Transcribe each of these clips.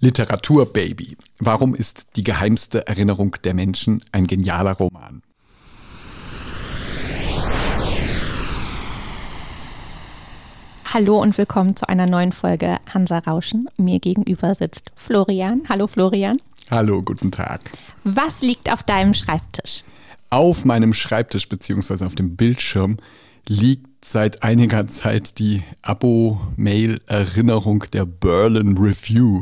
Literaturbaby. Warum ist die geheimste Erinnerung der Menschen ein genialer Roman? Hallo und willkommen zu einer neuen Folge Hansa Rauschen. Mir gegenüber sitzt Florian. Hallo Florian. Hallo, guten Tag. Was liegt auf deinem Schreibtisch? Auf meinem Schreibtisch bzw. auf dem Bildschirm liegt seit einiger Zeit die Abo-Mail-Erinnerung der Berlin Review.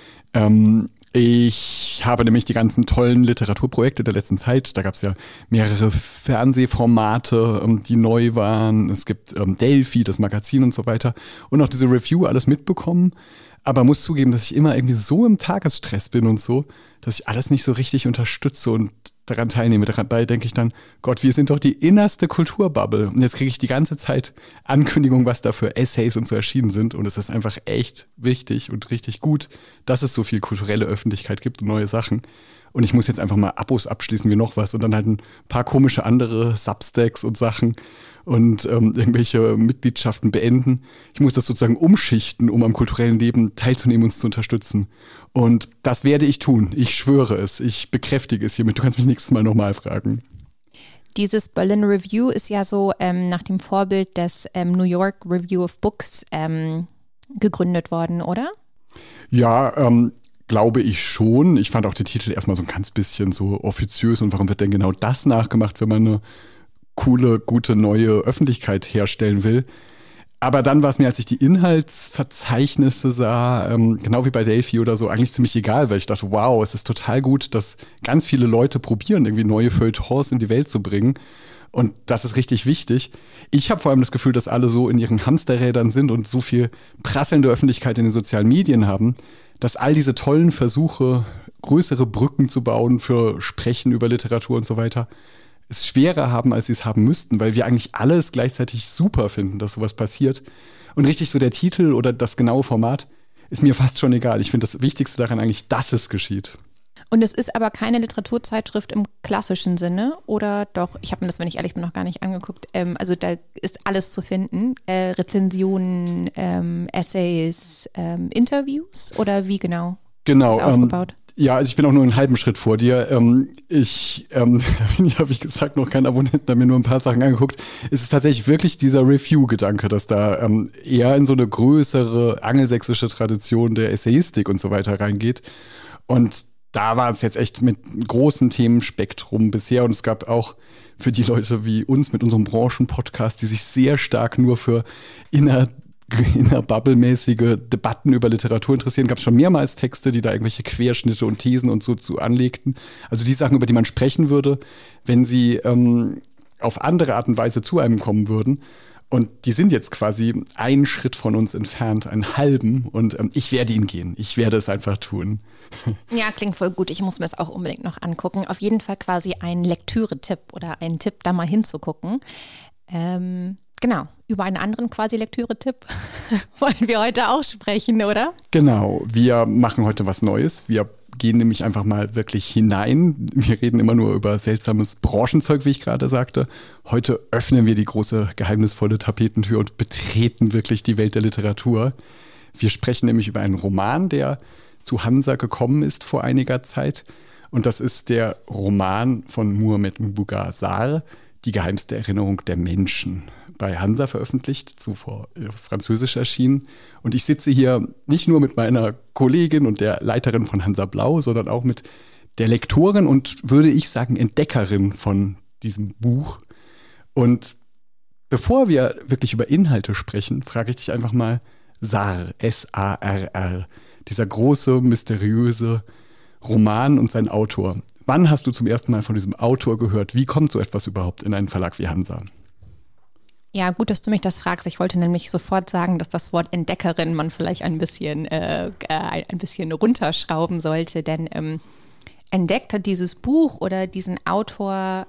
Ich habe nämlich die ganzen tollen Literaturprojekte der letzten Zeit, da gab es ja mehrere Fernsehformate, die neu waren. Es gibt Delphi, das Magazin und so weiter. Und auch diese Review alles mitbekommen. Aber muss zugeben, dass ich immer irgendwie so im Tagesstress bin und so, dass ich alles nicht so richtig unterstütze und daran teilnehme. Dabei denke ich dann, Gott, wir sind doch die innerste Kulturbubble. Und jetzt kriege ich die ganze Zeit Ankündigungen, was da für Essays und so erschienen sind. Und es ist einfach echt wichtig und richtig gut, dass es so viel kulturelle Öffentlichkeit gibt und neue Sachen. Und ich muss jetzt einfach mal Abos abschließen wie noch was und dann halt ein paar komische andere Substacks und Sachen und irgendwelche Mitgliedschaften beenden. Ich muss das sozusagen umschichten, um am kulturellen Leben teilzunehmen und uns zu unterstützen. Und das werde ich tun. Ich schwöre es. Ich bekräftige es hiermit. Du kannst mich nächstes Mal nochmal fragen. Dieses Berlin Review ist ja so nach dem Vorbild des New York Review of Books gegründet worden, oder? Ja, glaube ich schon. Ich fand auch den Titel erstmal so ein ganz bisschen so offiziös. Und warum wird denn genau das nachgemacht, wenn man eine coole, gute, neue Öffentlichkeit herstellen will? Aber dann war es mir, als ich die Inhaltsverzeichnisse sah, genau wie bei Delphi oder so, eigentlich ziemlich egal, weil ich dachte, wow, es ist total gut, dass ganz viele Leute probieren, irgendwie neue Feuilletons in die Welt zu bringen. Und das ist richtig wichtig. Ich habe vor allem das Gefühl, dass alle so in ihren Hamsterrädern sind und so viel prasselnde Öffentlichkeit in den sozialen Medien haben, dass all diese tollen Versuche, größere Brücken zu bauen für Sprechen über Literatur und so weiter, es schwerer haben, als sie es haben müssten, weil wir eigentlich alles gleichzeitig super finden, dass sowas passiert. Und richtig so der Titel oder das genaue Format ist mir fast schon egal. Ich finde das Wichtigste daran eigentlich, dass es geschieht. Und es ist aber keine Literaturzeitschrift im klassischen Sinne, oder doch? Ich habe mir das, wenn ich ehrlich bin, noch gar nicht angeguckt. Also da ist alles zu finden. Rezensionen, Essays, Interviews oder wie genau? Genau. Ist es aufgebaut? Ja, also ich bin auch nur einen halben Schritt vor dir. Ich habe ich gesagt, noch kein Abonnent, habe mir nur ein paar Sachen angeguckt. Es ist tatsächlich wirklich dieser Review-Gedanke, dass da eher in so eine größere angelsächsische Tradition der Essayistik und so weiter reingeht. Und da war es jetzt echt mit großem Themenspektrum bisher. Und es gab auch für die Leute wie uns mit unserem Branchenpodcast, die sich sehr stark nur für innerbubble-mäßige Debatten über Literatur interessieren, gab es schon mehrmals Texte, die da irgendwelche Querschnitte und Thesen und so zu anlegten. Also die Sachen, über die man sprechen würde, wenn sie auf andere Art und Weise zu einem kommen würden. Und die sind jetzt quasi einen Schritt von uns entfernt, einen halben. Und ich werde ihn gehen. Ich werde es einfach tun. Ja, klingt voll gut. Ich muss mir das auch unbedingt noch angucken. Auf jeden Fall quasi ein Lektüre-Tipp oder ein Tipp, da mal hinzugucken. Genau, über einen anderen quasi Lektüre-Tipp wollen wir heute auch sprechen, oder? Genau, wir machen heute was Neues. Wir gehen nämlich einfach mal wirklich hinein. Wir reden immer nur über seltsames Branchenzeug, wie ich gerade sagte. Heute öffnen wir die große, geheimnisvolle Tapetentür und betreten wirklich die Welt der Literatur. Wir sprechen nämlich über einen Roman, der zu Hansa gekommen ist vor einiger Zeit. Und das ist der Roman von Muhammad Mbougar Sarr, Die geheimste Erinnerung der Menschen. Bei Hansa veröffentlicht, zuvor französisch erschienen. Und ich sitze hier nicht nur mit meiner Kollegin und der Leiterin von Hansa Blau, sondern auch mit der Lektorin und, würde ich sagen, Entdeckerin von diesem Buch. Und bevor wir wirklich über Inhalte sprechen, frage ich dich einfach mal, Sarr, S-A-R-R, dieser große, mysteriöse Roman und sein Autor. Wann hast du zum ersten Mal von diesem Autor gehört? Wie kommt so etwas überhaupt in einen Verlag wie Hansa? Ja, gut, dass du mich das fragst. Ich wollte nämlich sofort sagen, dass das Wort Entdeckerin man vielleicht ein bisschen runterschrauben sollte, denn entdeckt hat dieses Buch oder diesen Autor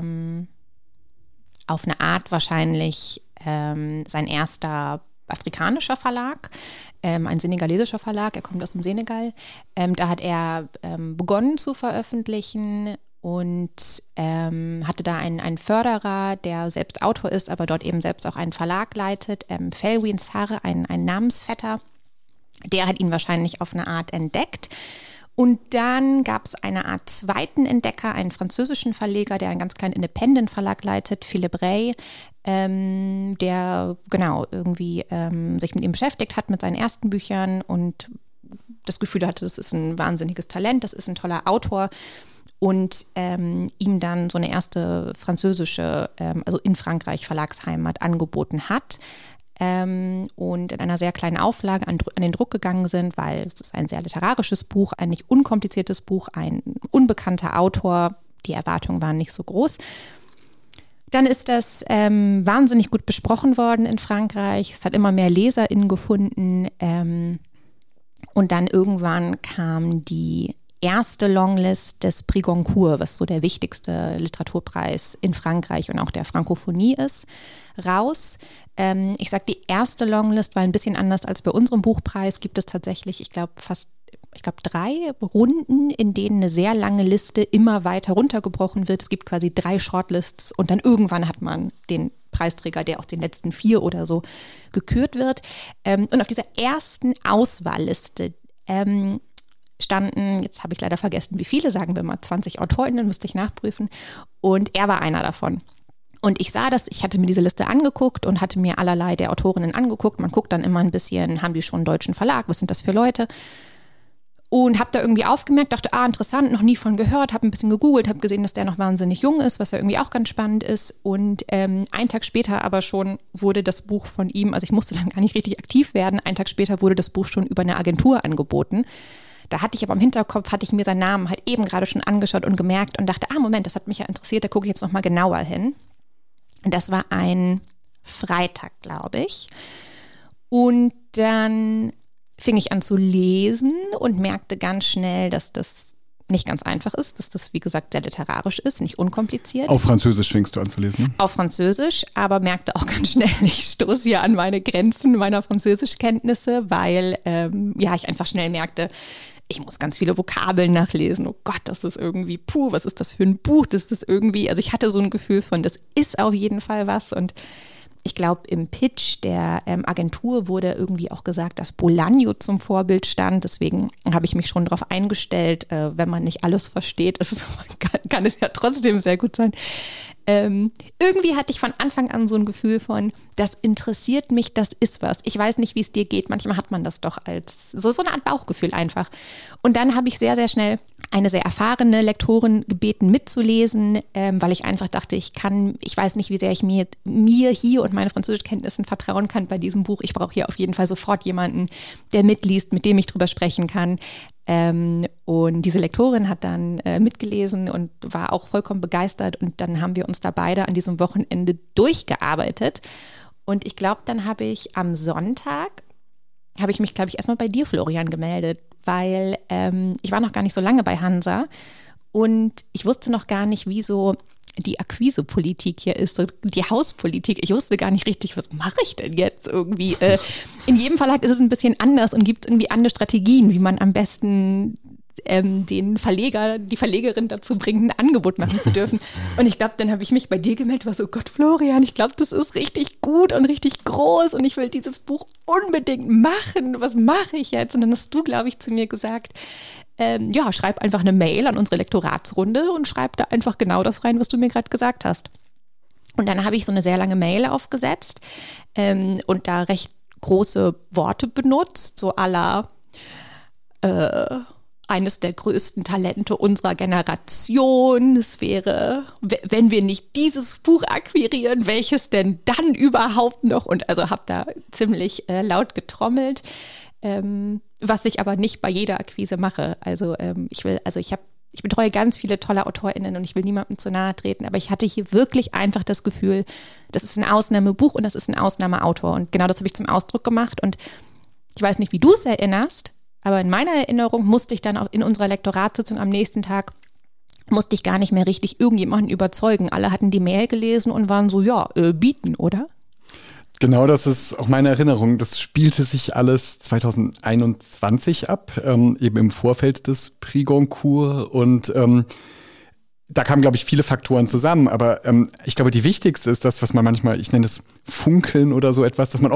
auf eine Art wahrscheinlich sein erster afrikanischer Verlag, ein senegalesischer Verlag, er kommt aus dem Senegal. Da hat er begonnen zu veröffentlichen und hatte da einen Förderer, der selbst Autor ist, aber dort eben selbst auch einen Verlag leitet, Felwine Sarr, ein Namensvetter. Der hat ihn wahrscheinlich auf eine Art entdeckt. Und dann gab es eine Art zweiten Entdecker, einen französischen Verleger, der einen ganz kleinen Independent-Verlag leitet, Philippe Rey, der genau irgendwie sich mit ihm beschäftigt hat, mit seinen ersten Büchern und das Gefühl hatte, das ist ein wahnsinniges Talent, das ist ein toller Autor und ihm dann so eine erste französische, also in Frankreich Verlagsheimat angeboten hat. Und in einer sehr kleinen Auflage an den Druck gegangen sind, weil es ist ein sehr literarisches Buch, ein nicht unkompliziertes Buch, ein unbekannter Autor, die Erwartungen waren nicht so groß. Dann ist das wahnsinnig gut besprochen worden in Frankreich, es hat immer mehr LeserInnen gefunden und dann irgendwann kam die erste Longlist des Prix Goncourt, was so der wichtigste Literaturpreis in Frankreich und auch der Frankophonie ist, raus. Ich sage die erste Longlist, weil ein bisschen anders als bei unserem Buchpreis gibt es tatsächlich, ich glaube 3 Runden, in denen eine sehr lange Liste immer weiter runtergebrochen wird. Es gibt quasi 3 Shortlists und dann irgendwann hat man den Preisträger, der aus den letzten 4 oder so gekürt wird. Und auf dieser ersten Auswahlliste standen, jetzt habe ich leider vergessen, wie viele, sagen wir mal 20 AutorInnen, müsste ich nachprüfen. Und er war einer davon. Und ich sah das, ich hatte mir diese Liste angeguckt und hatte mir allerlei der Autorinnen angeguckt. Man guckt dann immer ein bisschen, haben die schon einen deutschen Verlag, was sind das für Leute? Und habe da irgendwie aufgemerkt, dachte, interessant, noch nie von gehört, habe ein bisschen gegoogelt, habe gesehen, dass der noch wahnsinnig jung ist, was ja irgendwie auch ganz spannend ist. Und einen Tag später aber schon wurde das Buch von ihm, also ich musste dann gar nicht richtig aktiv werden, einen Tag später wurde das Buch schon über eine Agentur angeboten. Da hatte ich aber im Hinterkopf, hatte ich mir seinen Namen halt eben gerade schon angeschaut und gemerkt und dachte, Moment, das hat mich ja interessiert, da gucke ich jetzt nochmal genauer hin. Und das war ein Freitag, glaube ich. Und dann fing ich an zu lesen und merkte ganz schnell, dass das nicht ganz einfach ist, dass das, wie gesagt, sehr literarisch ist, nicht unkompliziert. Auf Französisch fingst du an zu lesen? Auf Französisch, aber merkte auch ganz schnell, ich stoße hier an meine Grenzen meiner Französischkenntnisse, weil ich einfach schnell merkte, ich muss ganz viele Vokabeln nachlesen. Oh Gott, das ist irgendwie, was ist das für ein Buch? Das ist irgendwie, also ich hatte so ein Gefühl von, das ist auf jeden Fall was. Und ich glaube, im Pitch der Agentur wurde irgendwie auch gesagt, dass Bolaño zum Vorbild stand. Deswegen habe ich mich schon darauf eingestellt, wenn man nicht alles versteht, kann es ja trotzdem sehr gut sein. Irgendwie hatte ich von Anfang an so ein Gefühl von, das interessiert mich, das ist was. Ich weiß nicht, wie es dir geht. Manchmal hat man das doch als so eine Art Bauchgefühl einfach. Und dann habe ich sehr, sehr schnell eine sehr erfahrene Lektorin gebeten, mitzulesen, weil ich einfach dachte, ich weiß nicht, wie sehr ich mir hier und meine Französischkenntnissen vertrauen kann bei diesem Buch. Ich brauche hier auf jeden Fall sofort jemanden, der mitliest, mit dem ich drüber sprechen kann. Und diese Lektorin hat dann mitgelesen und war auch vollkommen begeistert und dann haben wir uns da beide an diesem Wochenende durchgearbeitet und ich glaube, dann habe ich am Sonntag, mich, glaube ich, erstmal bei dir, Florian, gemeldet, weil ich war noch gar nicht so lange bei Hansa und ich wusste noch gar nicht, wie so die Akquisepolitik hier ist, die Hauspolitik. Ich wusste gar nicht richtig, was mache ich denn jetzt irgendwie. In jedem Verlag ist es ein bisschen anders und gibt irgendwie andere Strategien, wie man am besten den Verleger, die Verlegerin dazu bringt, ein Angebot machen zu dürfen. Und ich glaube, dann habe ich mich bei dir gemeldet, war so, Gott, Florian, ich glaube, das ist richtig gut und richtig groß und ich will dieses Buch unbedingt machen. Was mache ich jetzt? Und dann hast du, glaube ich, zu mir gesagt, schreib einfach eine Mail an unsere Lektoratsrunde und schreib da einfach genau das rein, was du mir gerade gesagt hast. Und dann habe ich so eine sehr lange Mail aufgesetzt und da recht große Worte benutzt, so à la eines der größten Talente unserer Generation. Es wäre, wenn wir nicht dieses Buch akquirieren, welches denn dann überhaupt noch? Und also habe da ziemlich laut getrommelt. Was ich aber nicht bei jeder Akquise mache. Also ich betreue ganz viele tolle AutorInnen und ich will niemandem zu nahe treten, aber ich hatte hier wirklich einfach das Gefühl, das ist ein Ausnahmebuch und das ist ein Ausnahmeautor und genau das habe ich zum Ausdruck gemacht und ich weiß nicht, wie du es erinnerst, aber in meiner Erinnerung musste ich dann auch in unserer Lektoratssitzung am nächsten Tag musste ich gar nicht mehr richtig irgendjemanden überzeugen. Alle hatten die Mail gelesen und waren so, bieten, oder? Genau, das ist auch meine Erinnerung. Das spielte sich alles 2021 ab, eben im Vorfeld des Prix Goncourt. Und da kamen, glaube ich, viele Faktoren zusammen. Aber ich glaube, die wichtigste ist das, was man manchmal, ich nenne es Funkeln oder so etwas, dass man oft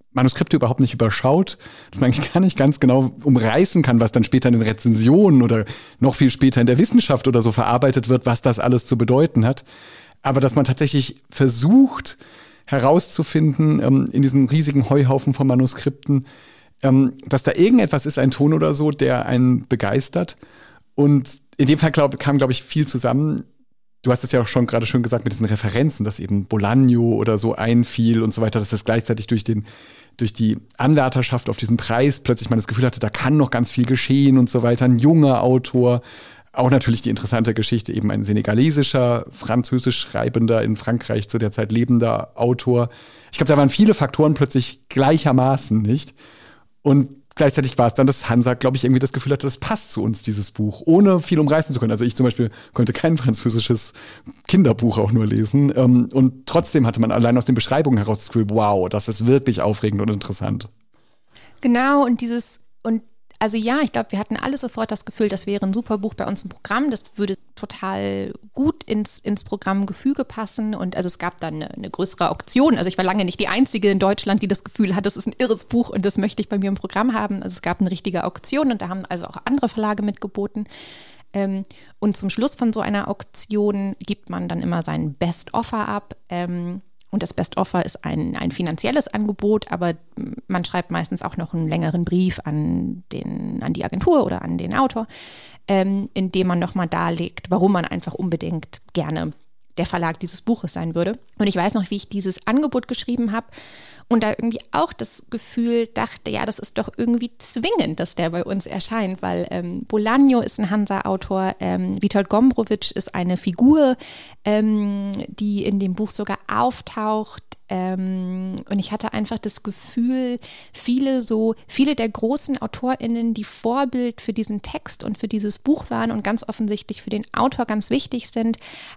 Manuskripte überhaupt nicht überschaut, dass man eigentlich gar nicht ganz genau umreißen kann, was dann später in den Rezensionen oder noch viel später in der Wissenschaft oder so verarbeitet wird, was das alles zu bedeuten hat. Aber dass man tatsächlich versucht herauszufinden in diesen riesigen Heuhaufen von Manuskripten, dass da irgendetwas ist, ein Ton oder so, der einen begeistert. Und in dem Fall kam, glaube ich, viel zusammen. Du hast es ja auch schon gerade schön gesagt mit diesen Referenzen, dass eben Bolaño oder so einfiel und so weiter, dass das gleichzeitig durch die Anwärterschaft auf diesen Preis plötzlich man das Gefühl hatte, da kann noch ganz viel geschehen und so weiter. Ein junger Autor, auch natürlich die interessante Geschichte, eben ein senegalesischer, französisch schreibender, in Frankreich zu der Zeit lebender Autor. Ich glaube, da waren viele Faktoren plötzlich gleichermaßen, nicht? Und gleichzeitig war es dann, dass Hansa, glaube ich, irgendwie das Gefühl hatte, das passt zu uns, dieses Buch, ohne viel umreißen zu können. Also ich zum Beispiel konnte kein französisches Kinderbuch auch nur lesen. Und trotzdem hatte man allein aus den Beschreibungen heraus das Gefühl, wow, das ist wirklich aufregend und interessant. Genau, also ja, ich glaube, wir hatten alle sofort das Gefühl, das wäre ein super Buch bei uns im Programm. Das würde total gut ins Programmgefüge passen. Und also es gab dann eine größere Auktion. Also ich war lange nicht die Einzige in Deutschland, die das Gefühl hat, das ist ein irres Buch und das möchte ich bei mir im Programm haben. Also es gab eine richtige Auktion und da haben also auch andere Verlage mitgeboten. Und zum Schluss von so einer Auktion gibt man dann immer seinen Best Offer ab. Und das Best Offer ist ein finanzielles Angebot, aber man schreibt meistens auch noch einen längeren Brief an die Agentur oder an den Autor, in dem man nochmal darlegt, warum man einfach unbedingt gerne der Verlag dieses Buches sein würde. Und ich weiß noch, wie ich dieses Angebot geschrieben habe und da irgendwie auch das Gefühl dachte, ja, das ist doch irgendwie zwingend, dass der bei uns erscheint, weil Bolaño ist ein Hansa-Autor, Witold Gombrowicz ist eine Figur, die in dem Buch sogar auftaucht. Und ich hatte einfach das Gefühl, viele der großen AutorInnen, die Vorbild für diesen Text und für dieses Buch waren und ganz offensichtlich für den Autor ganz wichtig sind,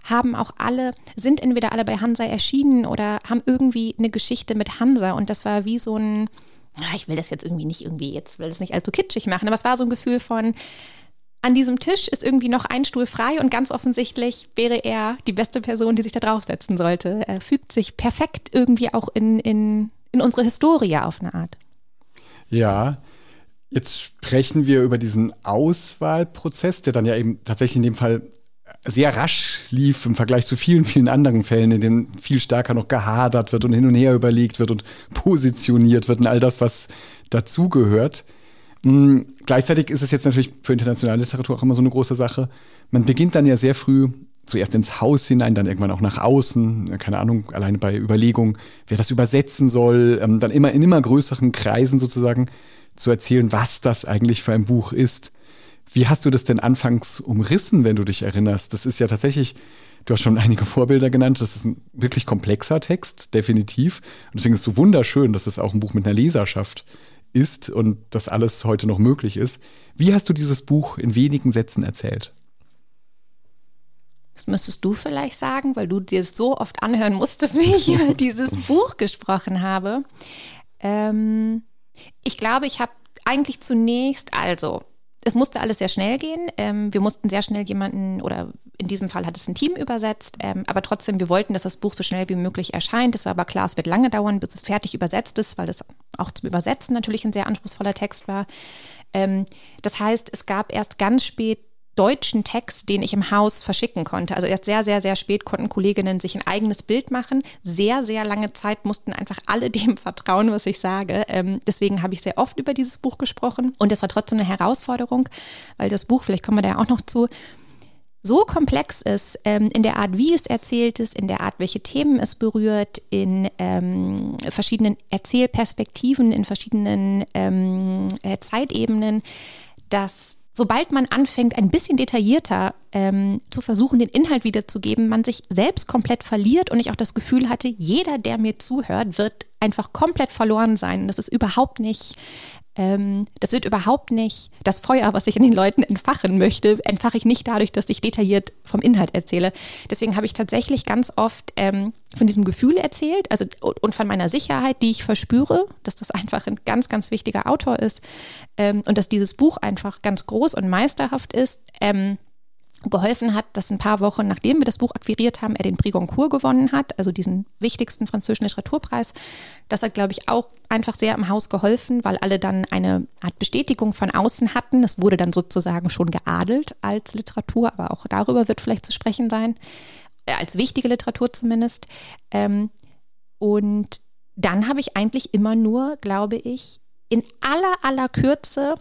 sind entweder alle bei Hansa erschienen oder haben irgendwie eine Geschichte mit Hansa. Und das war wie so ein, ich will das jetzt nicht allzu kitschig machen, aber es war so ein Gefühl von, an diesem Tisch ist irgendwie noch ein Stuhl frei und ganz offensichtlich wäre er die beste Person, die sich da draufsetzen sollte. Er fügt sich perfekt irgendwie auch in unsere Historie auf eine Art. Ja, jetzt sprechen wir über diesen Auswahlprozess, der dann ja eben tatsächlich in dem Fall sehr rasch lief im Vergleich zu vielen, vielen anderen Fällen, in denen viel stärker noch gehadert wird und hin und her überlegt wird und positioniert wird und all das, was dazugehört. Gleichzeitig ist es jetzt natürlich für internationale Literatur auch immer so eine große Sache. Man beginnt dann ja sehr früh zuerst ins Haus hinein, dann irgendwann auch nach außen, keine Ahnung, alleine bei Überlegungen, wer das übersetzen soll, dann immer in immer größeren Kreisen sozusagen zu erzählen, was das eigentlich für ein Buch ist. Wie hast du das denn anfangs umrissen, wenn du dich erinnerst? Das ist ja tatsächlich, du hast schon einige Vorbilder genannt, das ist ein wirklich komplexer Text, definitiv. Und deswegen ist es so wunderschön, dass es auch ein Buch mit einer Leserschaft ist und das alles heute noch möglich ist. Wie hast du dieses Buch in wenigen Sätzen erzählt? Das müsstest du vielleicht sagen, weil du dir es so oft anhören musstest, wie ich über dieses Buch gesprochen habe. Ich glaube, ich habe eigentlich es musste alles sehr schnell gehen. Wir mussten sehr schnell oder in diesem Fall hat es ein Team übersetzt, aber trotzdem, wir wollten, dass das Buch so schnell wie möglich erscheint. Es war aber klar, es wird lange dauern, bis es fertig übersetzt ist, weil es auch zum Übersetzen natürlich ein sehr anspruchsvoller Text war. Das heißt, es gab erst ganz spät deutschen Text, den ich im Haus verschicken konnte. Also erst sehr, sehr, sehr spät konnten Kolleginnen sich ein eigenes Bild machen. Sehr, sehr lange Zeit mussten einfach alle dem vertrauen, was ich sage. Deswegen habe ich sehr oft über dieses Buch gesprochen. Und es war trotzdem eine Herausforderung, weil das Buch, vielleicht kommen wir da ja auch noch zu, so komplex ist in der Art, wie es erzählt ist, in der Art, welche Themen es berührt, in verschiedenen Erzählperspektiven, in verschiedenen Zeitebenen, dass sobald man anfängt, ein bisschen detaillierter zu versuchen, den Inhalt wiederzugeben, man sich selbst komplett verliert und ich auch das Gefühl hatte, jeder, der mir zuhört, wird einfach komplett verloren sein. Das wird überhaupt nicht das Feuer, was ich in den Leuten entfachen möchte, entfache ich nicht dadurch, dass ich detailliert vom Inhalt erzähle. Deswegen habe ich tatsächlich ganz oft von diesem Gefühl erzählt, also und von meiner Sicherheit, die ich verspüre, dass das einfach ein ganz, ganz wichtiger Autor ist und dass dieses Buch einfach ganz groß und meisterhaft ist. geholfen hat, dass ein paar Wochen, nachdem wir das Buch akquiriert haben, er den Prix Goncourt gewonnen hat, also diesen wichtigsten französischen Literaturpreis. Das hat, glaube ich, auch einfach sehr im Haus geholfen, weil alle dann eine Art Bestätigung von außen hatten. Es wurde dann sozusagen schon geadelt als Literatur, aber auch darüber wird vielleicht zu sprechen sein, als wichtige Literatur zumindest. Und dann habe ich eigentlich immer nur, glaube ich, in aller Kürze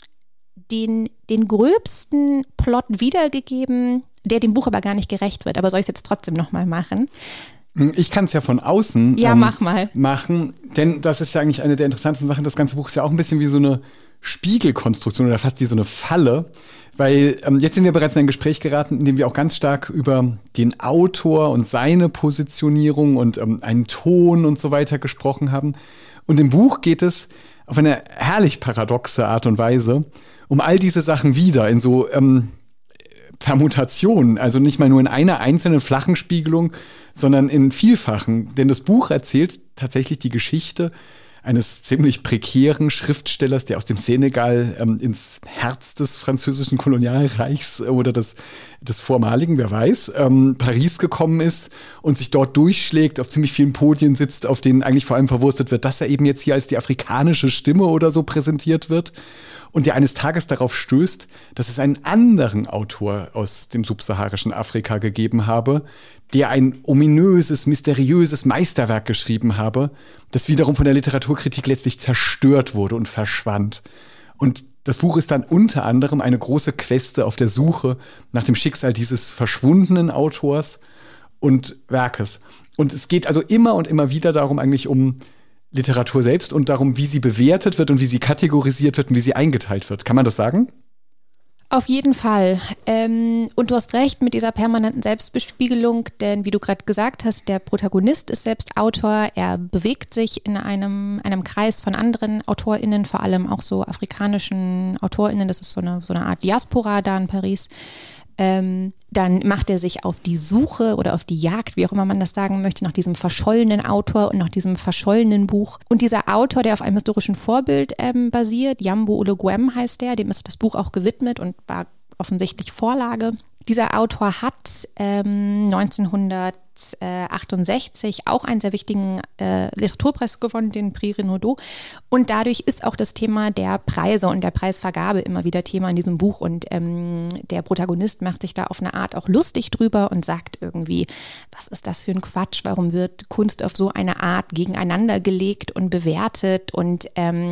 den gröbsten Plot wiedergegeben, der dem Buch aber gar nicht gerecht wird. Aber soll ich es jetzt trotzdem nochmal machen? Ich kann es ja von außen mach mal. machen, denn das ist ja eigentlich eine der interessantesten Sachen. Das ganze Buch ist ja auch ein bisschen wie so eine Spiegelkonstruktion oder fast wie so eine Falle, weil jetzt sind wir bereits in ein Gespräch geraten, in dem wir auch ganz stark über den Autor und seine Positionierung und einen Ton und so weiter gesprochen haben. Und im Buch geht es auf eine herrlich paradoxe Art und Weise um all diese Sachen wieder in so Permutationen, also nicht mal nur in einer einzelnen flachen Spiegelung, sondern in vielfachen. Denn das Buch erzählt tatsächlich die Geschichte eines ziemlich prekären Schriftstellers, der aus dem Senegal ins Herz des französischen Kolonialreichs oder des vormaligen, wer weiß, Paris gekommen ist und sich dort durchschlägt, auf ziemlich vielen Podien sitzt, auf denen eigentlich vor allem verwurstet wird, dass er eben jetzt hier als die afrikanische Stimme oder so präsentiert wird. Und der eines Tages darauf stößt, dass es einen anderen Autor aus dem subsaharischen Afrika gegeben habe, der ein ominöses, mysteriöses Meisterwerk geschrieben habe, das wiederum von der Literaturkritik letztlich zerstört wurde und verschwand. Und das Buch ist dann unter anderem eine große Queste auf der Suche nach dem Schicksal dieses verschwundenen Autors und Werkes. Und es geht also immer und immer wieder darum, eigentlich um Literatur selbst und darum, wie sie bewertet wird und wie sie kategorisiert wird und wie sie eingeteilt wird. Kann man das sagen? Auf jeden Fall. Und du hast recht mit dieser permanenten Selbstbespiegelung, denn wie du gerade gesagt hast, der Protagonist ist selbst Autor. Er bewegt sich in einem Kreis von anderen AutorInnen, vor allem auch so afrikanischen AutorInnen. Das ist so eine Art Diaspora da in Paris. Dann macht er sich auf die Suche oder auf die Jagd, wie auch immer man das sagen möchte, nach diesem verschollenen Autor und nach diesem verschollenen Buch. Und dieser Autor, der auf einem historischen Vorbild basiert, Yambo Olugbem heißt der, dem ist das Buch auch gewidmet und war offensichtlich Vorlage. Dieser Autor hat 1968 auch einen sehr wichtigen Literaturpreis gewonnen, den Prix Renaudot. Und dadurch ist auch das Thema der Preise und der Preisvergabe immer wieder Thema in diesem Buch. Und der Protagonist macht sich da auf eine Art auch lustig drüber und sagt irgendwie, was ist das für ein Quatsch? Warum wird Kunst auf so eine Art gegeneinander gelegt und bewertet? Und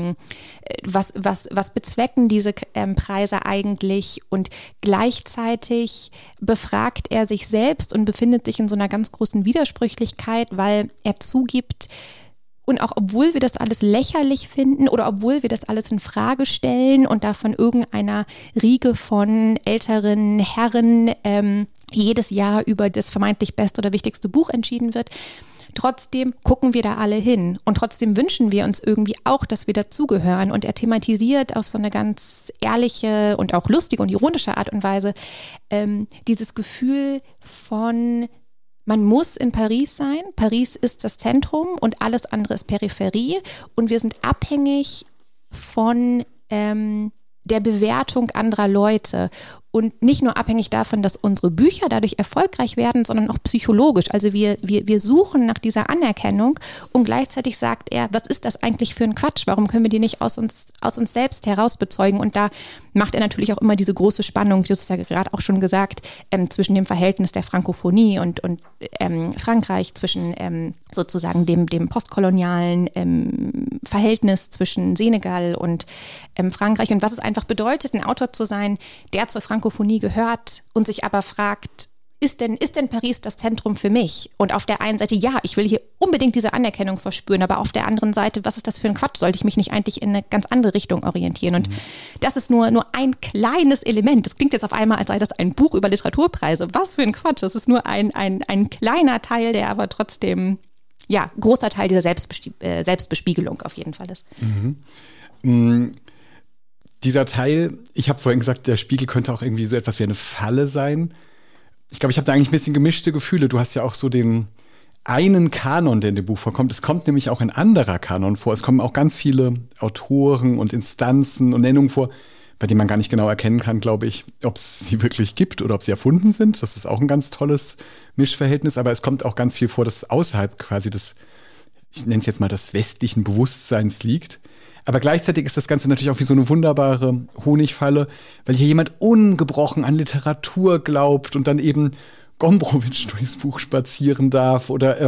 was bezwecken diese Preise eigentlich? Und gleichzeitig befragt er sich selbst und befindet sich in so einer ganz großen Widersprüchlichkeit, weil er zugibt, und auch obwohl wir das alles lächerlich finden oder obwohl wir das alles in Frage stellen und da von irgendeiner Riege von älteren Herren jedes Jahr über das vermeintlich beste oder wichtigste Buch entschieden wird, trotzdem gucken wir da alle hin und trotzdem wünschen wir uns irgendwie auch, dass wir dazugehören. Und er thematisiert auf so eine ganz ehrliche und auch lustige und ironische Art und Weise dieses Gefühl von, man muss in Paris sein. Paris ist das Zentrum und alles andere ist Peripherie. Und wir sind abhängig von der Bewertung anderer Leute. Und nicht nur abhängig davon, dass unsere Bücher dadurch erfolgreich werden, sondern auch psychologisch. Also wir suchen nach dieser Anerkennung und gleichzeitig sagt er, was ist das eigentlich für ein Quatsch? Warum können wir die nicht aus uns selbst heraus bezeugen? Und da macht er natürlich auch immer diese große Spannung, wie du es ja gerade auch schon gesagt, zwischen dem Verhältnis der Frankophonie und Frankreich, zwischen sozusagen dem postkolonialen Verhältnis zwischen Senegal und Frankreich und was es einfach bedeutet, ein Autor zu sein, der zur Frankophonie gehört und sich aber fragt, ist denn Paris das Zentrum für mich? Und auf der einen Seite, ja, ich will hier unbedingt diese Anerkennung verspüren, aber auf der anderen Seite, was ist das für ein Quatsch? Sollte ich mich nicht eigentlich in eine ganz andere Richtung orientieren? Und das ist nur ein kleines Element. Das klingt jetzt auf einmal, als sei das ein Buch über Literaturpreise. Was für ein Quatsch. Das ist nur ein kleiner Teil, der aber trotzdem, ja, großer Teil dieser Selbstbespiegelung auf jeden Fall ist. Dieser Teil, ich habe vorhin gesagt, der Spiegel könnte auch irgendwie so etwas wie eine Falle sein. Ich glaube, ich habe da eigentlich ein bisschen gemischte Gefühle. Du hast ja auch so den einen Kanon, der in dem Buch vorkommt. Es kommt nämlich auch ein anderer Kanon vor. Es kommen auch ganz viele Autoren und Instanzen und Nennungen vor, bei denen man gar nicht genau erkennen kann, glaube ich, ob es sie wirklich gibt oder ob sie erfunden sind. Das ist auch ein ganz tolles Mischverhältnis, aber es kommt auch ganz viel vor, dass es außerhalb quasi des, ich nenne es jetzt mal, des westlichen Bewusstseins liegt. Aber gleichzeitig ist das Ganze natürlich auch wie so eine wunderbare Honigfalle, weil hier jemand ungebrochen an Literatur glaubt und dann eben Gombrowicz durchs Buch spazieren darf oder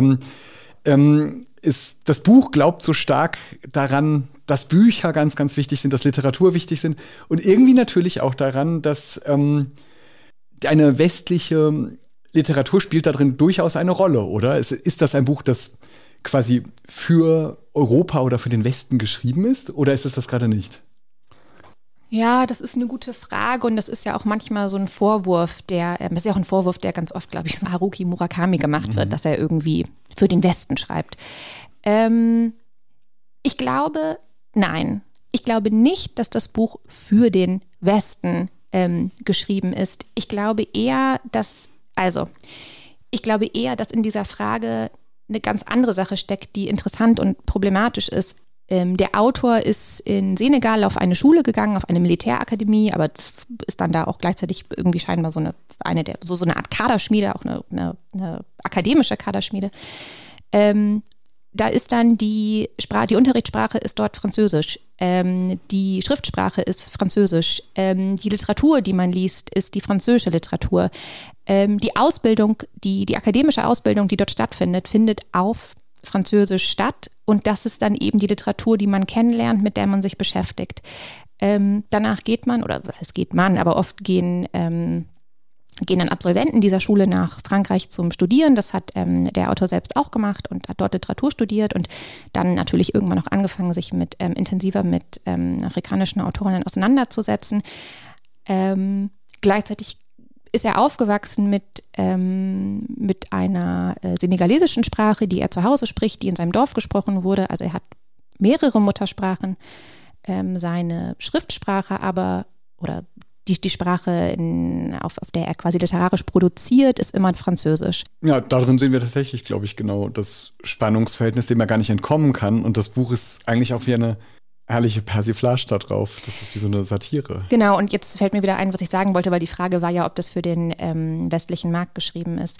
das Buch glaubt so stark daran, dass Bücher ganz, ganz wichtig sind, dass Literatur wichtig sind und irgendwie natürlich auch daran, dass eine westliche Literatur spielt da drin durchaus eine Rolle, oder? Ist das ein Buch, das quasi für Europa oder für den Westen geschrieben ist, oder ist es das gerade nicht? Ja, das ist eine gute Frage und das ist ja auch manchmal so ein Vorwurf, das ist ja auch ein Vorwurf, der ganz oft, glaube ich, so Haruki Murakami gemacht wird, dass er irgendwie für den Westen schreibt. Ich glaube, nein. Ich glaube nicht, dass das Buch für den Westen geschrieben ist. Ich glaube eher, dass in dieser Frage eine ganz andere Sache steckt, die interessant und problematisch ist. Der Autor ist in Senegal auf eine Schule gegangen, auf eine Militärakademie, aber das ist dann da auch gleichzeitig irgendwie scheinbar so eine Art Kaderschmiede, auch eine akademische Kaderschmiede. Da ist dann die Unterrichtssprache ist dort Französisch. Die Schriftsprache ist Französisch. Die Literatur, die man liest, ist die französische Literatur. Die Ausbildung, die akademische Ausbildung, die dort stattfindet, findet auf Französisch statt. Und das ist dann eben die Literatur, die man kennenlernt, mit der man sich beschäftigt. Danach geht man, oder was heißt geht man, aber oft gehen dann Absolventen dieser Schule nach Frankreich zum Studieren. Das hat der Autor selbst auch gemacht und hat dort Literatur studiert und dann natürlich irgendwann auch angefangen, sich intensiver mit afrikanischen Autorinnen auseinanderzusetzen. Gleichzeitig ist er aufgewachsen mit einer senegalesischen Sprache, die er zu Hause spricht, die in seinem Dorf gesprochen wurde. Also er hat mehrere Muttersprachen. Seine Schriftsprache aber, oder die Sprache, auf der er quasi literarisch produziert, ist immer Französisch. Ja, darin sehen wir tatsächlich, glaube ich, genau das Spannungsverhältnis, dem er gar nicht entkommen kann. Und das Buch ist eigentlich auch wie eine herrliche Persiflage da drauf. Das ist wie so eine Satire. Genau, und jetzt fällt mir wieder ein, was ich sagen wollte, weil die Frage war ja, ob das für den westlichen Markt geschrieben ist.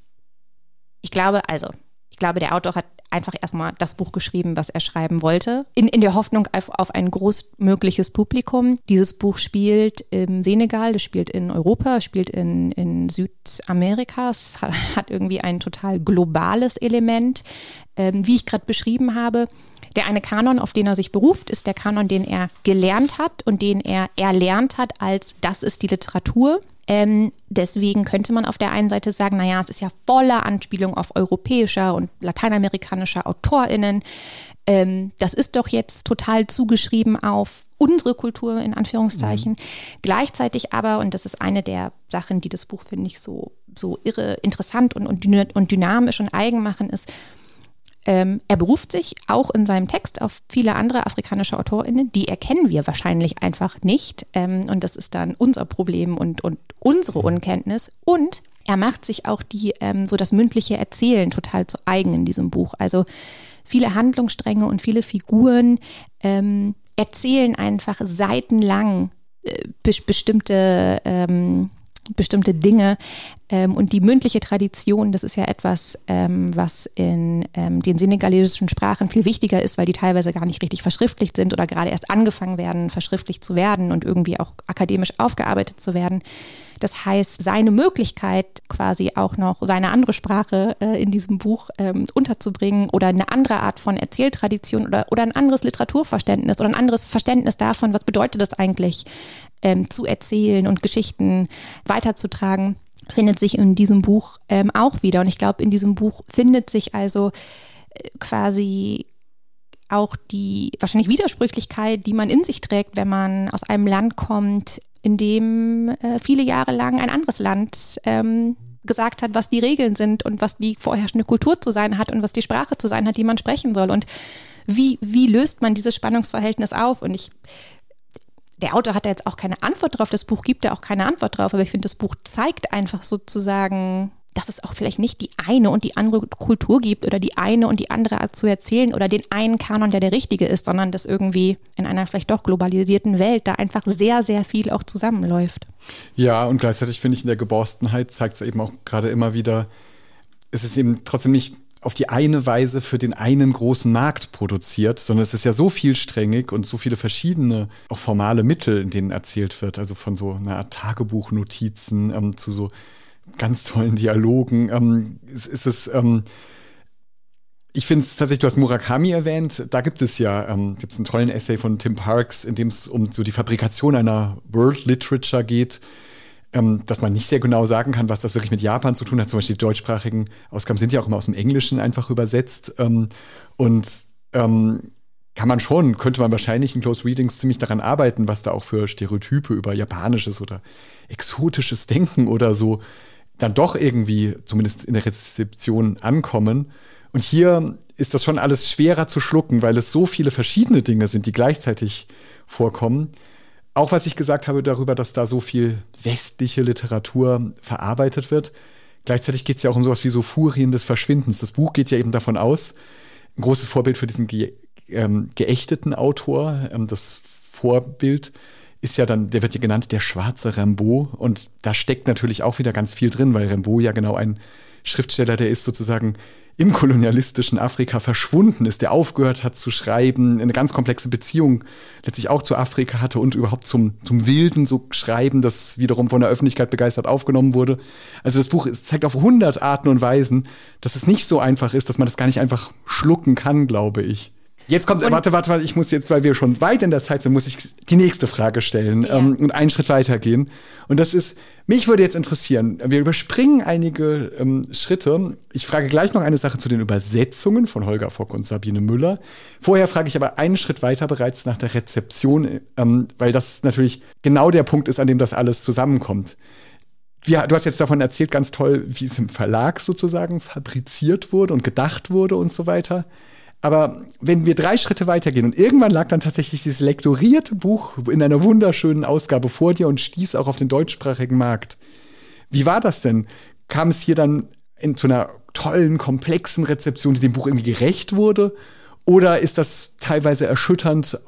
Ich glaube, der Autor hat einfach erstmal das Buch geschrieben, was er schreiben wollte, in der Hoffnung auf ein großmögliches Publikum. Dieses Buch spielt im Senegal, das spielt in Europa, spielt in Südamerika. Es hat irgendwie ein total globales Element. Wie ich gerade beschrieben habe, der eine Kanon, auf den er sich beruft, ist der Kanon, den er gelernt hat und den er erlernt hat als das ist die Literatur. Deswegen könnte man auf der einen Seite sagen, naja, es ist ja voller Anspielung auf europäischer und lateinamerikanischer AutorInnen. Das ist doch jetzt total zugeschrieben auf unsere Kultur, in Anführungszeichen. Gleichzeitig aber, und das ist eine der Sachen, die das Buch, finde ich, so irre interessant und dynamisch und eigen machen, ist, er beruft sich auch in seinem Text auf viele andere afrikanische AutorInnen, die erkennen wir wahrscheinlich einfach nicht. Und das ist dann unser Problem und unsere Unkenntnis. Und er macht sich auch so das mündliche Erzählen total zu eigen in diesem Buch. Also viele Handlungsstränge und viele Figuren erzählen einfach seitenlang bestimmte Dinge. Und die mündliche Tradition, das ist ja etwas, was in den senegalesischen Sprachen viel wichtiger ist, weil die teilweise gar nicht richtig verschriftlicht sind oder gerade erst angefangen werden, verschriftlicht zu werden und irgendwie auch akademisch aufgearbeitet zu werden. Das heißt, seine Möglichkeit, quasi auch noch seine andere Sprache in diesem Buch unterzubringen oder eine andere Art von Erzähltradition oder ein anderes Literaturverständnis oder ein anderes Verständnis davon, was bedeutet das eigentlich, zu erzählen und Geschichten weiterzutragen, findet sich in diesem Buch auch wieder. Und ich glaube, in diesem Buch findet sich also quasi auch die wahrscheinlich Widersprüchlichkeit, die man in sich trägt, wenn man aus einem Land kommt, in dem viele Jahre lang ein anderes Land gesagt hat, was die Regeln sind und was die vorherrschende Kultur zu sein hat und was die Sprache zu sein hat, die man sprechen soll. Und wie löst man dieses Spannungsverhältnis auf? Und der Autor hat da jetzt auch keine Antwort drauf, das Buch gibt da auch keine Antwort drauf, aber ich finde, das Buch zeigt einfach sozusagen dass es auch vielleicht nicht die eine und die andere Kultur gibt oder die eine und die andere Art zu erzählen oder den einen Kanon, der richtige ist, sondern dass irgendwie in einer vielleicht doch globalisierten Welt da einfach sehr, sehr viel auch zusammenläuft. Ja, und gleichzeitig finde ich, in der Geborstenheit zeigt es eben auch gerade immer wieder, es ist eben trotzdem nicht auf die eine Weise für den einen großen Markt produziert, sondern es ist ja so vielsträngig und so viele verschiedene, auch formale Mittel, in denen erzählt wird. Also von so einer Art Tagebuchnotizen zu so ganz tollen Dialogen. Ich finde es tatsächlich, du hast Murakami erwähnt, da gibt es einen tollen Essay von Tim Parks, in dem es um so die Fabrikation einer World Literature geht, dass man nicht sehr genau sagen kann, was das wirklich mit Japan zu tun hat. Zum Beispiel die deutschsprachigen Ausgaben sind ja auch immer aus dem Englischen einfach übersetzt. Könnte man wahrscheinlich in Close Readings ziemlich daran arbeiten, was da auch für Stereotype über japanisches oder exotisches Denken oder so dann doch irgendwie, zumindest in der Rezeption, ankommen. Und hier ist das schon alles schwerer zu schlucken, weil es so viele verschiedene Dinge sind, die gleichzeitig vorkommen. Auch was ich gesagt habe darüber, dass da so viel westliche Literatur verarbeitet wird. Gleichzeitig geht es ja auch um sowas wie so Furien des Verschwindens. Das Buch geht ja eben davon aus, ein großes Vorbild für diesen geächteten Autor, das Vorbild ist ja dann, der wird ja genannt der schwarze Rimbaud. Und da steckt natürlich auch wieder ganz viel drin, weil Rimbaud ja genau ein Schriftsteller, der ist sozusagen im kolonialistischen Afrika verschwunden ist, der aufgehört hat zu schreiben, eine ganz komplexe Beziehung letztlich auch zu Afrika hatte und überhaupt zum wilden so Schreiben, das wiederum von der Öffentlichkeit begeistert aufgenommen wurde. Also das Buch zeigt auf 100 Arten und Weisen, dass es nicht so einfach ist, dass man das gar nicht einfach schlucken kann, glaube ich. Jetzt kommt, warte, ich muss jetzt, weil wir schon weit in der Zeit sind, muss ich die nächste Frage stellen und einen Schritt weitergehen. Und das ist, mich würde jetzt interessieren, wir überspringen einige Schritte. Ich frage gleich noch eine Sache zu den Übersetzungen von Holger Fock und Sabine Müller. Vorher frage ich aber einen Schritt weiter bereits nach der Rezeption, weil das natürlich genau der Punkt ist, an dem das alles zusammenkommt. Ja, du hast jetzt davon erzählt, ganz toll, wie es im Verlag sozusagen fabriziert wurde und gedacht wurde und so weiter. Aber wenn wir 3 Schritte weitergehen und irgendwann lag dann tatsächlich dieses lektorierte Buch in einer wunderschönen Ausgabe vor dir und stieß auch auf den deutschsprachigen Markt. Wie war das denn? Kam es hier dann zu einer tollen, komplexen Rezeption, die dem Buch irgendwie gerecht wurde? Oder ist das teilweise erschütternd,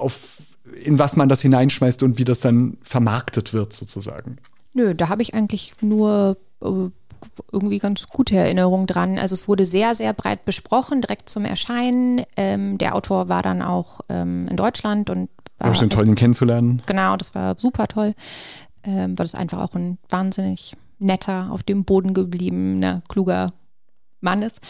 in was man das hineinschmeißt und wie das dann vermarktet wird sozusagen? Nö, da habe ich eigentlich nur irgendwie ganz gute Erinnerung dran. Also es wurde sehr, sehr breit besprochen, direkt zum Erscheinen. Der Autor war dann auch in Deutschland und war bestimmt toll, ihn kennenzulernen. Genau, das war super toll, weil das einfach auch ein wahnsinnig netter, auf dem Boden gebliebener, kluger Mann ist.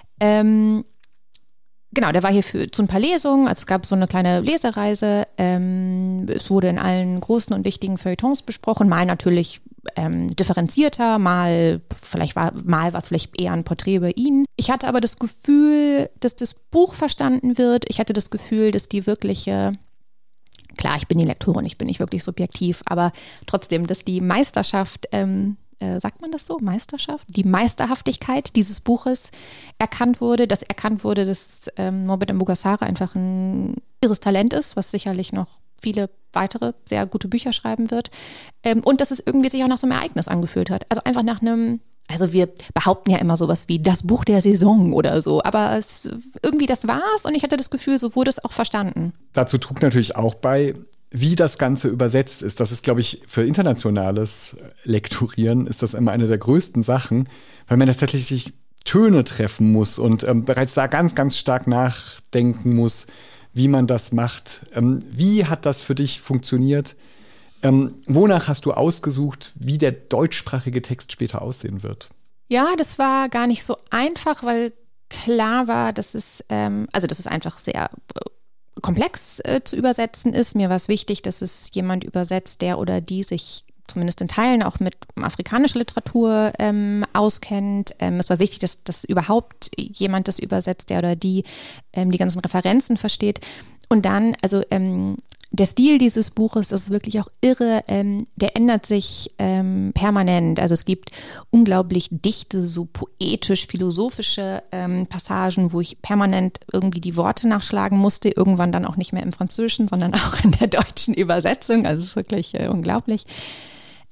Genau, der war hier zu ein paar Lesungen, also es gab so eine kleine Lesereise. Es wurde in allen großen und wichtigen Feuilletons besprochen, mal natürlich differenzierter, mal war es vielleicht eher ein Porträt über ihn. Ich hatte aber das Gefühl, dass das Buch verstanden wird. Ich hatte das Gefühl, dass die wirkliche, klar, ich bin die Lektorin, ich bin nicht wirklich subjektiv, aber trotzdem, dass die Meisterschaft, sagt man das so, Meisterschaft? Die Meisterhaftigkeit dieses Buches erkannt wurde, dass Norbert Mbugasara einfach ein irres Talent ist, was sicherlich noch viele weitere sehr gute Bücher schreiben wird. Und dass es irgendwie sich auch nach so einem Ereignis angefühlt hat. Also einfach nach einem, also wir behaupten ja immer sowas wie das Buch der Saison oder so, aber irgendwie das war's und ich hatte das Gefühl, so wurde es auch verstanden. Dazu trug natürlich auch bei, wie das Ganze übersetzt ist. Das ist, glaube ich, für internationales Lektorieren ist das immer eine der größten Sachen, weil man tatsächlich Töne treffen muss und bereits da ganz, ganz stark nachdenken muss, wie man das macht. Wie hat das für dich funktioniert? Wonach hast du ausgesucht, wie der deutschsprachige Text später aussehen wird? Ja, das war gar nicht so einfach, weil klar war, dass es einfach sehr komplex zu übersetzen ist. Mir war es wichtig, dass es jemand übersetzt, der oder die sich zumindest in Teilen auch mit afrikanischer Literatur auskennt. Es war wichtig, dass überhaupt jemand das übersetzt, der oder die die ganzen Referenzen versteht. Und dann, der Stil dieses Buches ist wirklich auch irre, der ändert sich permanent. Also es gibt unglaublich dichte, so poetisch-philosophische Passagen, wo ich permanent irgendwie die Worte nachschlagen musste, irgendwann dann auch nicht mehr im Französischen, sondern auch in der deutschen Übersetzung. Also es ist wirklich unglaublich.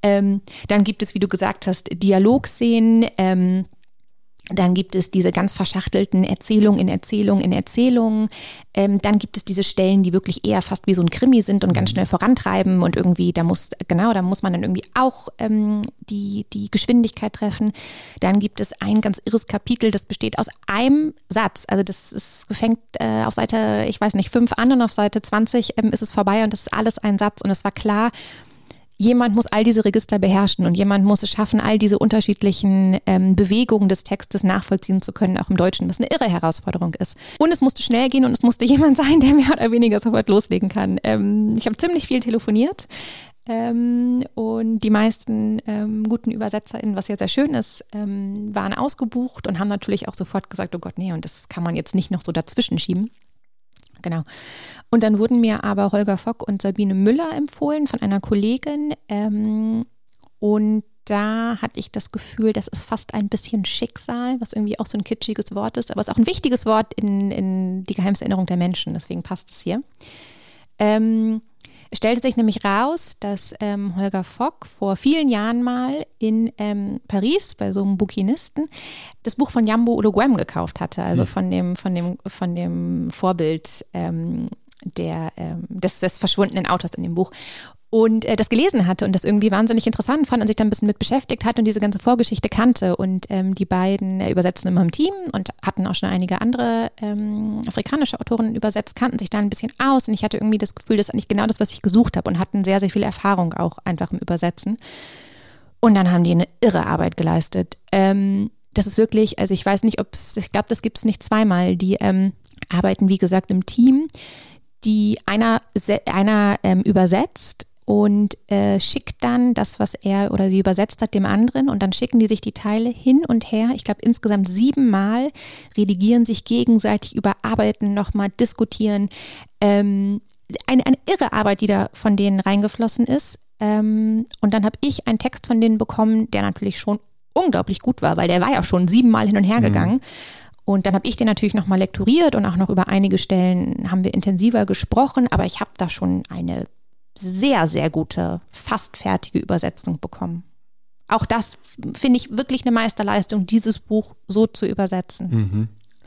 Dann gibt es, wie du gesagt hast, Dialogszenen, dann gibt es diese ganz verschachtelten Erzählungen in Erzählungen in Erzählungen. Dann gibt es diese Stellen, die wirklich eher fast wie so ein Krimi sind und ganz schnell vorantreiben und irgendwie, da muss man dann irgendwie auch die Geschwindigkeit treffen. Dann gibt es ein ganz irres Kapitel, das besteht aus einem Satz. Also das fängt auf Seite, ich weiß nicht, 5 an und auf Seite 20 ist es vorbei und das ist alles ein Satz. Und es war klar, jemand muss all diese Register beherrschen und jemand muss es schaffen, all diese unterschiedlichen Bewegungen des Textes nachvollziehen zu können, auch im Deutschen, was eine irre Herausforderung ist. Und es musste schnell gehen und es musste jemand sein, der mehr oder weniger sofort loslegen kann. Ich habe ziemlich viel telefoniert und die meisten guten ÜbersetzerInnen, was ja sehr schön ist, waren ausgebucht und haben natürlich auch sofort gesagt, oh Gott, nee, und das kann man jetzt nicht noch so dazwischen schieben. Genau. Und dann wurden mir aber Holger Fock und Sabine Müller empfohlen von einer Kollegin. Und da hatte ich das Gefühl, das ist fast ein bisschen Schicksal, was irgendwie auch so ein kitschiges Wort ist, aber es ist auch ein wichtiges Wort in die geheimste Erinnerung der Menschen. Deswegen passt es hier. Es stellte sich nämlich raus, dass Holger Fock vor vielen Jahren mal in Paris bei so einem Bouquinisten das Buch von Jambo Ologuem gekauft hatte, also von dem Vorbild des verschwundenen Autors in dem Buch. Und das gelesen hatte und das irgendwie wahnsinnig interessant fand und sich dann ein bisschen mit beschäftigt hat und diese ganze Vorgeschichte kannte. Und die beiden übersetzen immer im Team und hatten auch schon einige andere afrikanische Autoren übersetzt, kannten sich da ein bisschen aus. Und ich hatte irgendwie das Gefühl, das ist eigentlich genau das, was ich gesucht habe und hatten sehr, sehr viel Erfahrung auch einfach im Übersetzen. Und dann haben die eine irre Arbeit geleistet. Das ist wirklich, also ich weiß nicht, ich glaube, das gibt es nicht zweimal. Die arbeiten, wie gesagt, im Team. Einer übersetzt und schickt dann das, was er oder sie übersetzt hat, dem anderen und dann schicken die sich die Teile hin und her. Ich glaube insgesamt 7 Mal, redigieren sich gegenseitig, überarbeiten, nochmal diskutieren. Eine irre Arbeit, die da von denen reingeflossen ist. Und dann habe ich einen Text von denen bekommen, der natürlich schon unglaublich gut war, weil der war ja schon 7 Mal hin und her gegangen. Und dann habe ich den natürlich nochmal lektoriert und auch noch über einige Stellen haben wir intensiver gesprochen, aber ich habe da schon eine sehr, sehr gute, fast fertige Übersetzung bekommen. Auch das finde ich wirklich eine Meisterleistung, dieses Buch so zu übersetzen.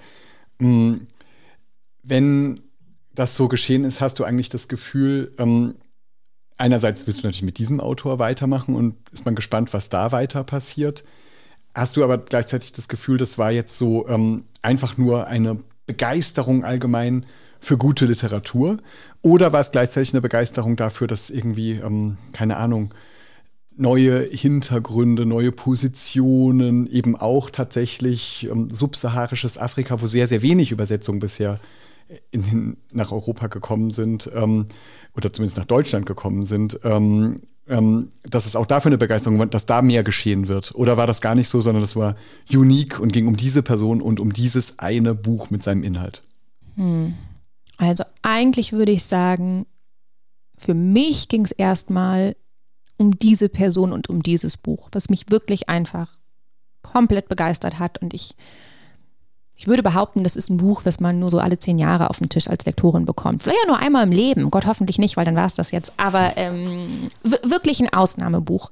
Wenn das so geschehen ist, hast du eigentlich das Gefühl, einerseits willst du natürlich mit diesem Autor weitermachen und ist man gespannt, was da weiter passiert. Hast du aber gleichzeitig das Gefühl, das war jetzt so einfach nur eine Begeisterung allgemein für gute Literatur? Oder war es gleichzeitig eine Begeisterung dafür, dass irgendwie, keine Ahnung, neue Hintergründe, neue Positionen, eben auch tatsächlich subsaharisches Afrika, wo sehr, sehr wenig Übersetzungen bisher nach Europa gekommen sind oder zumindest nach Deutschland gekommen sind, dass es auch dafür eine Begeisterung war, dass da mehr geschehen wird? Oder war das gar nicht so, sondern das war unique und ging um diese Person und um dieses eine Buch mit seinem Inhalt? Also eigentlich würde ich sagen, für mich ging es erstmal um diese Person und um dieses Buch, was mich wirklich einfach komplett begeistert hat. Und ich würde behaupten, das ist ein Buch, was man nur so alle 10 Jahre auf den Tisch als Lektorin bekommt. Vielleicht ja nur einmal im Leben, Gott hoffentlich nicht, weil dann war es das jetzt. Aber wirklich ein Ausnahmebuch.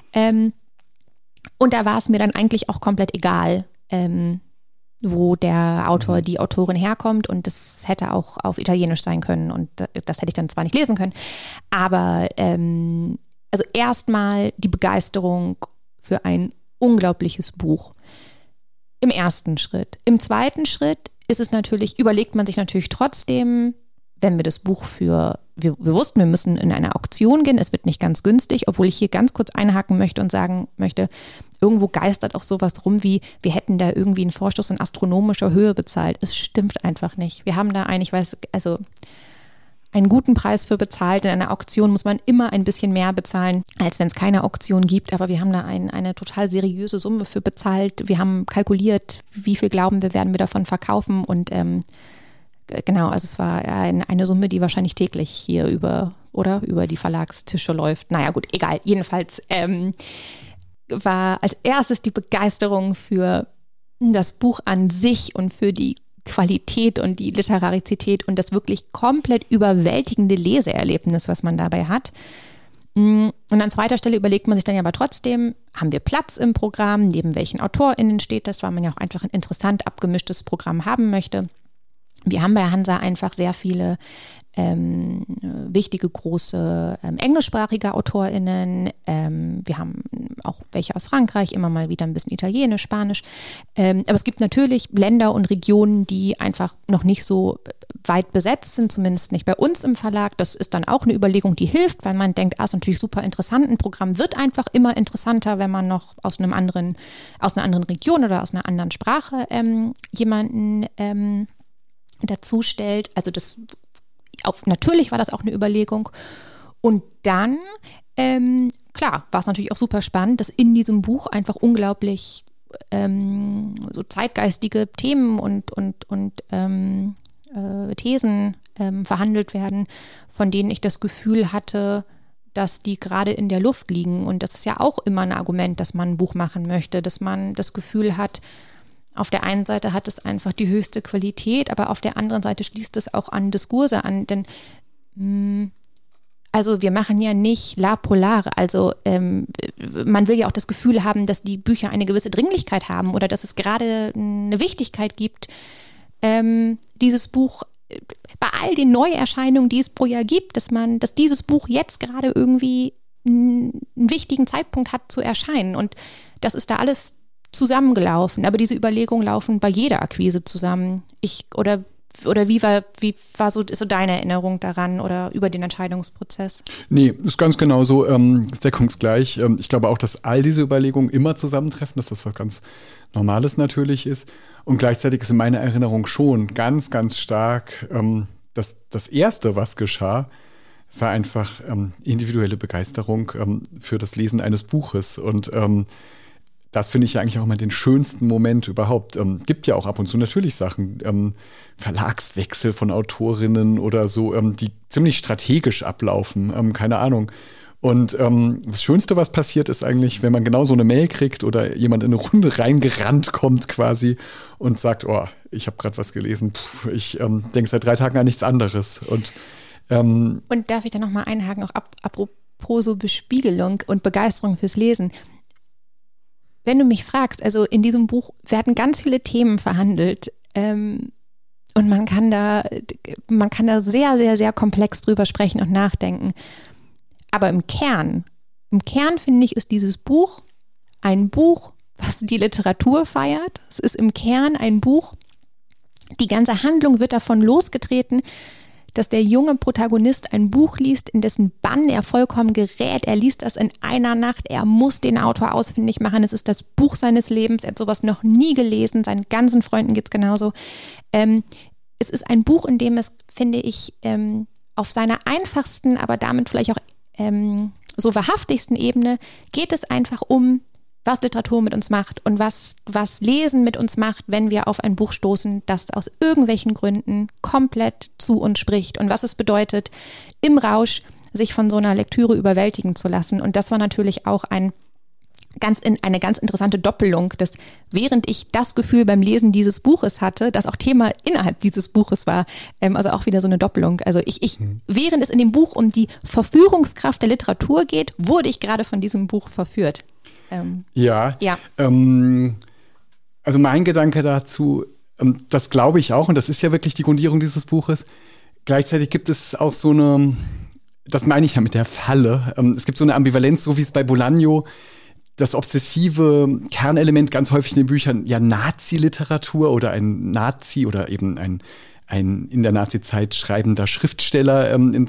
Und da war es mir dann eigentlich auch komplett egal, wo der Autor, die Autorin herkommt. Und das hätte auch auf Italienisch sein können. Und das hätte ich dann zwar nicht lesen können. Aber also erstmal die Begeisterung für ein unglaubliches Buch. Im ersten Schritt. Im zweiten Schritt überlegt man sich natürlich trotzdem, wenn wir das Buch wir wussten, wir müssen in eine Auktion gehen, es wird nicht ganz günstig, obwohl ich hier ganz kurz einhaken möchte und sagen möchte, irgendwo geistert auch sowas rum wie, wir hätten da irgendwie einen Vorschuss in astronomischer Höhe bezahlt. Es stimmt einfach nicht. Wir haben da einen guten Preis für bezahlt. In einer Auktion muss man immer ein bisschen mehr bezahlen, als wenn es keine Auktion gibt. Aber wir haben da eine total seriöse Summe für bezahlt. Wir haben kalkuliert, wie viel glauben wir, werden wir davon verkaufen. Und genau, also es war eine Summe, die wahrscheinlich täglich hier über die Verlagstische läuft. Naja gut, egal. Jedenfalls war als erstes die Begeisterung für das Buch an sich und für die Qualität und die Literarizität und das wirklich komplett überwältigende Leseerlebnis, was man dabei hat. Und an zweiter Stelle überlegt man sich dann ja aber trotzdem, haben wir Platz im Programm, neben welchen AutorInnen steht das, weil man ja auch einfach ein interessant abgemischtes Programm haben möchte. Wir haben bei Hansa einfach sehr viele wichtige, große englischsprachige AutorInnen. Wir haben auch welche aus Frankreich, immer mal wieder ein bisschen Italienisch, Spanisch. Aber es gibt natürlich Länder und Regionen, die einfach noch nicht so weit besetzt sind, zumindest nicht bei uns im Verlag. Das ist dann auch eine Überlegung, die hilft, weil man denkt, ist natürlich super interessant. Ein Programm wird einfach immer interessanter, wenn man noch aus einer anderen Region oder aus einer anderen Sprache jemanden dazu stellt. Also natürlich war das auch eine Überlegung. Und dann, klar, war es natürlich auch super spannend, dass in diesem Buch einfach unglaublich so zeitgeistige Themen und Thesen verhandelt werden, von denen ich das Gefühl hatte, dass die gerade in der Luft liegen. Und das ist ja auch immer ein Argument, dass man ein Buch machen möchte, dass man das Gefühl hat, auf der einen Seite hat es einfach die höchste Qualität, aber auf der anderen Seite schließt es auch an Diskurse an, denn also wir machen ja nicht La Polare, also man will ja auch das Gefühl haben, dass die Bücher eine gewisse Dringlichkeit haben oder dass es gerade eine Wichtigkeit gibt, dieses Buch bei all den Neuerscheinungen, die es pro Jahr gibt, dass dieses Buch jetzt gerade irgendwie einen wichtigen Zeitpunkt hat zu erscheinen und das ist da alles zusammengelaufen, aber diese Überlegungen laufen bei jeder Akquise zusammen. Oder wie war so deine Erinnerung daran oder über den Entscheidungsprozess? Nee, ist ganz genau so, ist deckungsgleich. Ich glaube auch, dass all diese Überlegungen immer zusammentreffen, dass das was ganz Normales natürlich ist. Und gleichzeitig ist in meiner Erinnerung schon ganz, ganz stark, dass das Erste, was geschah, war einfach individuelle Begeisterung für das Lesen eines Buches. Und das finde ich ja eigentlich auch immer den schönsten Moment überhaupt. Gibt ja auch ab und zu natürlich Sachen, Verlagswechsel von Autorinnen oder so, die ziemlich strategisch ablaufen, keine Ahnung. Und das Schönste, was passiert, ist eigentlich, wenn man genau so eine Mail kriegt oder jemand in eine Runde reingerannt kommt quasi und sagt, oh, ich habe gerade was gelesen, ich denke seit 3 Tagen an nichts anderes. Und darf ich da nochmal einhaken, auch apropos so Bespiegelung und Begeisterung fürs Lesen. Wenn du mich fragst, also in diesem Buch werden ganz viele Themen verhandelt und man kann da sehr, sehr, sehr komplex drüber sprechen und nachdenken. Aber im Kern finde ich, ist dieses Buch ein Buch, was die Literatur feiert. Es ist im Kern ein Buch, die ganze Handlung wird davon losgetreten, dass der junge Protagonist ein Buch liest, in dessen Bann er vollkommen gerät. Er liest das in einer Nacht. Er muss den Autor ausfindig machen. Es ist das Buch seines Lebens. Er hat sowas noch nie gelesen. Seinen ganzen Freunden geht es genauso. Es ist ein Buch, in dem es, finde ich, auf seiner einfachsten, aber damit vielleicht auch so wahrhaftigsten Ebene geht es einfach um, was Literatur mit uns macht und was Lesen mit uns macht, wenn wir auf ein Buch stoßen, das aus irgendwelchen Gründen komplett zu uns spricht und was es bedeutet, im Rausch sich von so einer Lektüre überwältigen zu lassen. Und das war natürlich auch eine ganz interessante Doppelung, dass während ich das Gefühl beim Lesen dieses Buches hatte, das auch Thema innerhalb dieses Buches war, also auch wieder so eine Doppelung. Also während es in dem Buch um die Verführungskraft der Literatur geht, wurde ich gerade von diesem Buch verführt. Ja. Also mein Gedanke dazu, das glaube ich auch, und das ist ja wirklich die Grundierung dieses Buches. Gleichzeitig gibt es auch so eine, das meine ich ja mit der Falle, es gibt so eine Ambivalenz, so wie es bei Bolaño das obsessive Kernelement ganz häufig in den Büchern ja Nazi-Literatur oder ein Nazi oder eben ein in der Nazi-Zeit schreibender Schriftsteller in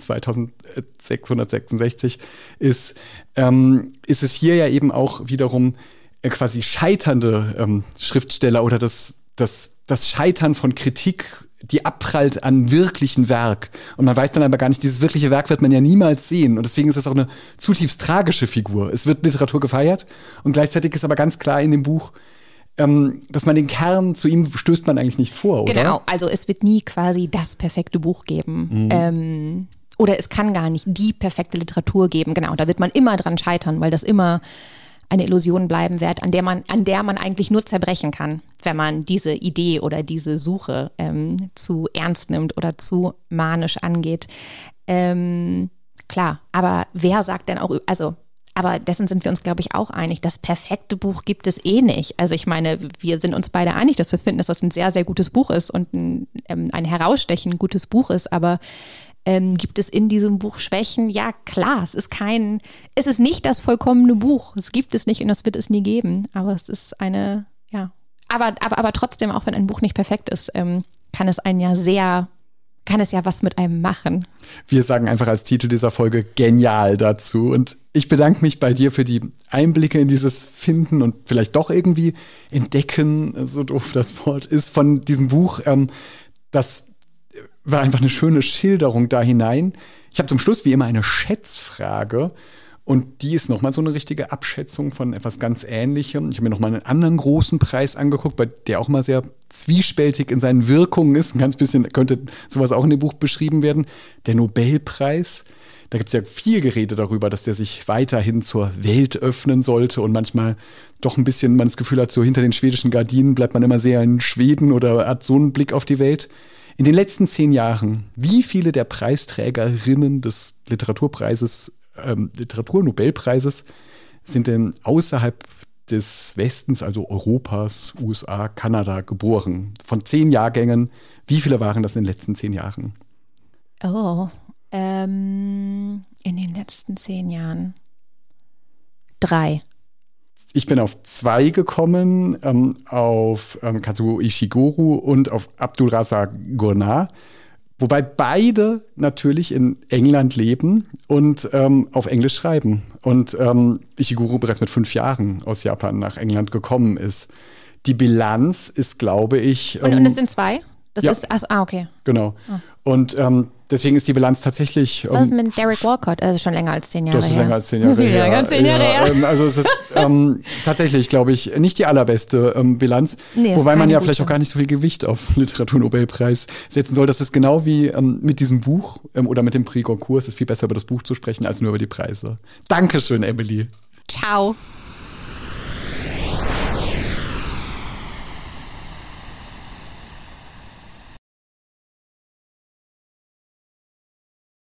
2666 ist es hier ja eben auch wiederum quasi scheiternde Schriftsteller oder das Scheitern von Kritik, die abprallt an wirklichen Werk. Und man weiß dann aber gar nicht, dieses wirkliche Werk wird man ja niemals sehen. Und deswegen ist es auch eine zutiefst tragische Figur. Es wird Literatur gefeiert und gleichzeitig ist aber ganz klar in dem Buch, dass man den Kern, zu ihm stößt man eigentlich nicht vor, oder? Genau, also es wird nie quasi das perfekte Buch geben. Oder es kann gar nicht die perfekte Literatur geben. Genau, da wird man immer dran scheitern, weil das immer eine Illusion bleiben wird, an der man eigentlich nur zerbrechen kann, wenn man diese Idee oder diese Suche zu ernst nimmt oder zu manisch angeht. klar. Aber wer sagt denn auch, also, aber dessen sind wir uns, glaube ich, auch einig. Das perfekte Buch gibt es eh nicht. Also ich meine, wir sind uns beide einig, dass wir finden, dass das ein sehr, sehr gutes Buch ist und ein herausstechend gutes Buch ist. Aber gibt es in diesem Buch Schwächen? Ja, klar. Es ist nicht das vollkommene Buch. Es gibt es nicht und das wird es nie geben. Aber es ist eine, ja. Aber trotzdem, auch wenn ein Buch nicht perfekt ist, kann es ja was mit einem machen. Wir sagen einfach als Titel dieser Folge genial dazu. Und ich bedanke mich bei dir für die Einblicke in dieses Finden und vielleicht doch irgendwie Entdecken, so doof das Wort ist, von diesem Buch. Das war einfach eine schöne Schilderung da hinein. Ich habe zum Schluss wie immer eine Schätzfrage. Und die ist nochmal so eine richtige Abschätzung von etwas ganz Ähnlichem. Ich habe mir nochmal einen anderen großen Preis angeguckt, der auch mal sehr zwiespältig in seinen Wirkungen ist. Ein ganz bisschen könnte sowas auch in dem Buch beschrieben werden. Der Nobelpreis. Da gibt es ja viel Gerede darüber, dass der sich weiterhin zur Welt öffnen sollte und manchmal doch ein bisschen man das Gefühl hat, so hinter den schwedischen Gardinen bleibt man immer sehr in Schweden oder hat so einen Blick auf die Welt. In den letzten 10 Jahren, wie viele der Preisträgerinnen des Literaturnobelpreises sind denn außerhalb des Westens, also Europas, USA, Kanada, geboren? Von 10 Jahrgängen, wie viele waren das in den letzten 10 Jahren? In den letzten 10 Jahren 3. Ich bin auf 2 gekommen, auf Kazuo Ishiguro und auf Abdulrazak Gurnah. Wobei beide natürlich in England leben und auf Englisch schreiben. Und Ishiguro bereits mit 5 Jahren aus Japan nach England gekommen ist. Die Bilanz ist, glaube ich. Und es sind 2? Das ja. ist, also, okay. Genau. Oh. Und deswegen ist die Bilanz tatsächlich. Was ist mit Derek Walcott? Das ist schon länger als 10 Jahre her. Das ist länger als 10 Jahre her. Länger als 10 Jahre her. Also es ist tatsächlich, glaube ich, nicht die allerbeste Bilanz. Nee, wobei man ja gute. vielleicht auch gar nicht so viel Gewicht auf Literaturnobelpreis setzen soll. Das ist genau wie mit diesem Buch oder mit dem Prix Goncourt. Es ist viel besser, über das Buch zu sprechen, als nur über die Preise. Dankeschön, Emily. Ciao.